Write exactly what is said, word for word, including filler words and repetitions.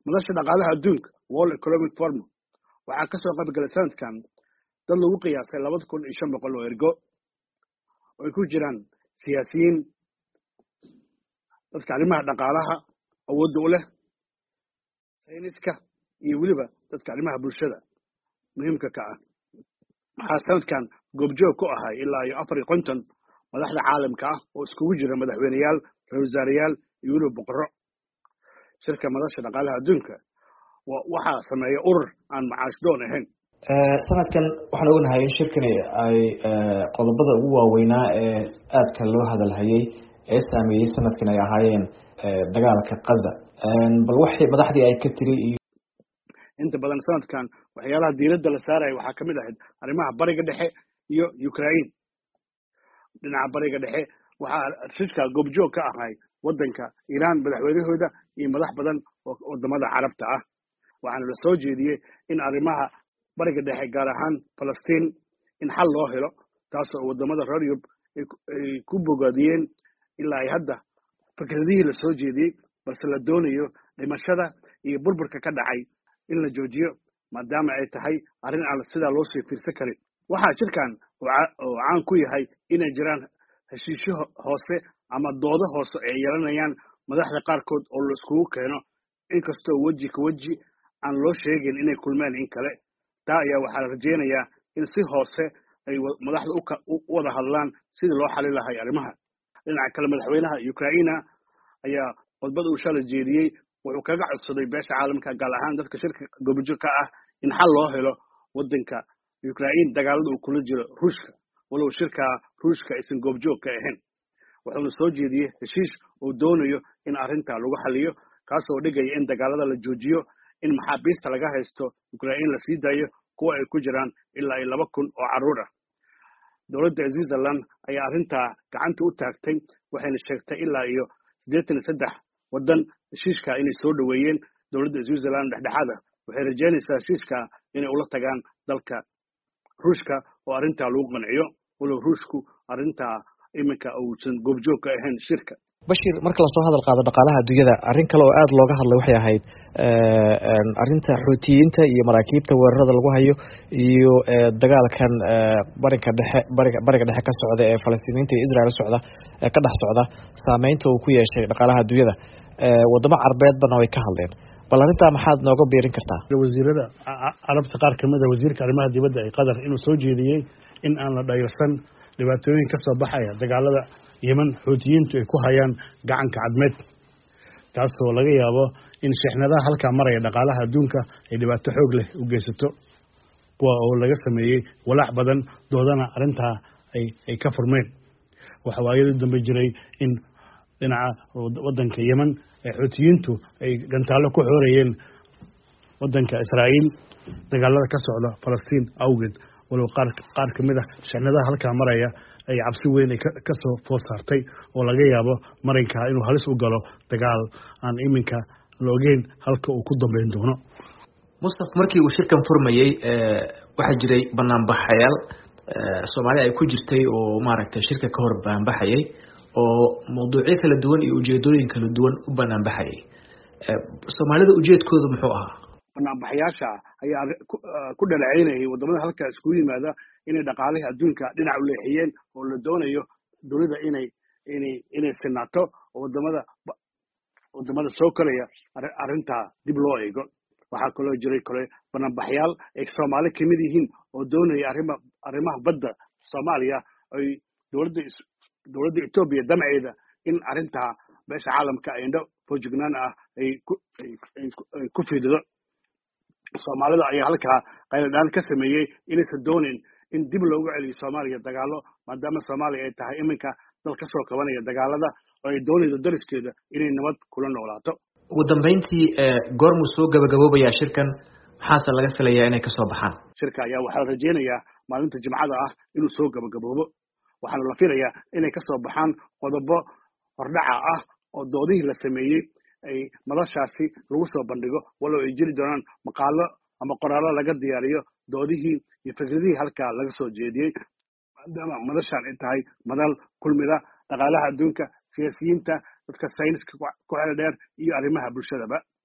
madasha dhaqaalaha adduunka World Economic Forum waxaa ka soo qayb galay sanadkan dad lagu qiyaasay laba kun iyo shan boqol oo ergo oo ay ku jiraan siyaasiyiin dadka arrimaha dhaqaalaha awoodda u leh sayniska iyo weliba dadka arrimaha bulshada muhiimka ka ah waxaa sanadkan goobjoog ku ahay ilaa iyo afar iyo konton madaxda caalamka ah oo iskugu jira madaxweyneyaal ra-iisul wasaareyaal iyo weliba boqorro shirka madasha dhaqaalaha adduunka waxaa sameeya urur aan macaash doon ahayn sanadkan waxaan ognahay in shirkani ay qodobada ugu waaweynaa ee aadka loo hadalhayay ee saameeyey sanadkan ay ahaayeen dagaalka Gaza bal waxay madaxdii ay ka tiri inta badan sanadkan waxyaalaha diiradda la saaray waxaa kamid ahayd arrimaha bariga dhexe iyo Ukraine dhinaca bariga dhexe waxaa shirka goobjoog ka ahay wadanka Iran madaxweynahooda iyo madax badan oo wadamada Carabta ah waxaana la soo jeediyay in arrimaha bariga dhexe gaar ahaan Palestine in xal loo helo taas oo wadamada reer Yurub ay ku bogaadiyeen ilaa ay hadda fikradihii la soo jeediyay balse la doonayo dhimashada iyo burburka ka dhacay in la joojiyo maadaama ay tahay arrin aan sida loo sii fiirsan karin waxaa shirkan oo caan ku yahay inay jiraan heshiisyo hoose ama doodo hoose ay yeelanayaan madaxda qaarkood oo la iskugu keeno inkastoo weji ka weji aan loo sheegin inay kulmeen in kale taa ayaa waxaa la rajeynayaa in si hoose ay madaxda u wada hadlaan sidii loo xalin lahay arrimaha dhinaca kale madaxweynaha Ukraine ayaa khudbad uu shalay jeediyey wuxuu kaga codsaday beesha caalamka gaar ahaan dadka shirka goobjoog ka ah in xal loo helo wadanka Ukraine dagaalada uu kula jiro Ruushka walow shirka Ruushka aysan goobjoog ka ahayn wuxuuna soo jeediyey heshiis uu doonayo in arrinta lagu xaliyo kaasoo dhigaya in dagaalada la joojiyo in maxaabiista laga haysto Ukraine la sii daayo kuwa ay ku jiraan ilaa laba kun oo carruur ah dowladda Switzerland ayaa arrinta gacanta u taagtay waxayna sheegtay ilaa iyo siddeetan iyo saddex wadan heshiiska inay soo dhaweeyeen dowladda Switzerland dhexdhexaada waxay rajaynaysaa heshiiska inay ula tagaan dalka Ruushka oo arrinta lagu qanciyo walow Ruushku arrinta iminka uusan goobjoog ka ahayn shirka Bashir marka la soo hadal qaado dhaqaalaha adduunyada arrin kale oo aad looga hadlay waxay ahayd arrinta xoutiyiinta iyo maraakiibta weerarada lagu hayo iyo dagaalkan bariga dhexe bariga bariga dhexe ka socda ee Falastiiniinta iyo Israa'iil socda ee ka dhex socda saameynta uu ku yeeshay dhaqaalaha adduunyada wadamo Carbeed bana way ka hadleen bal arrinta maxaad nooga beerin kartaa wasiirada Carabta qaar kamid ah wasiirka arrimaha dibadda ee Qatar inuu soo jeediyay in aan la dhayalsan dhibaatooyin ka soo baxaya dagaalada Yemen xoutiyiintu ay ku hayaan gacanka cadmeed taasoo laga yaabo in shixnadaha halka maraya dhaqaalaha adduunka ay dhibaato xoog leh u geysato kuwa oo laga sameeyay walaac badan doodana arrinta ay ay ka furmeen waxa waayadii dambe jiray in dhinaca wadanka Yemen ay xoutiyiintu ay gantaalo ku xoreeyeen wadanka Israa'iil dagaalada ka socda Palestine awgeed walow qaar qaar kamid ah shixnadaha halka maraya ay cabsi weyn ay ka soo food saartay oo laga yaabo marinka inuu halis u galo dagaal aan iminka loogeyn halka uu ku dambeyn doono Mustafa markii uu shirkan furmayay waxa jiray banaanbaxayaal Soomaaliya ay ku jirtay oo maaragtay shirka ka hor banaanbaxayay oo mowduucyo kala duwan iyo ujeedooyin kala duwan u banaanbaxayay Soomaalida ujeedkoodu muxuu ahaa banaanbaxayaasha ayaa ku dhaleeceynayay wadamada halka isku yimaada inay dhaqaalaha adduunka dhinac u leexiyeen oo la doonayo dawladda inay inay inay sinaato wadamada wadamada soo kalaya arrinta dib loo eego waxaa kaloo jiray kale banaanbaxayaal ay Soomaali kamid yihiin oo doonaya arrimaha arrimaha badda Soomaaliya ay dawladda dawladda Itoobiya damceeda in arrinta beesha caalamka ay indho fojignaan ah ay ay ku fiidido Soomaalida ayaa halka qayladaan ka sameeyay inaysan doonin in dib loogu celiyo Soomaaliya dagaalo maadaama Soomaaliya ay tahay iminka dal ka soo kabanaya dagaalada oo ay doonayso dariskeeda inay nabad kula noolaato ugu dambeyntii goormu soo gabagaboobaya shirkan maxaa laga filayaa inay ka soo baxaan shirka ayaa waxa la rajeynayaa maalinta Jimcada ah inuu soo gabagaboobo waxaana la filayaa inay ka soo baxaan qodobo hordhaca ah oo doodihii la sameeyay ay madashaasi lagu soo bandhigo walow ay jiri doonaan maqaalo ama qoraallo laga diyaariyo doodihii iyo fikradihii halka laga soo jeediyay maadaama madashaan ay tahay madal kulmida dhaqaalaha adduunka siyaasiyiinta dadka sayniska ku xeel dheer iyo arrimaha bulshadaba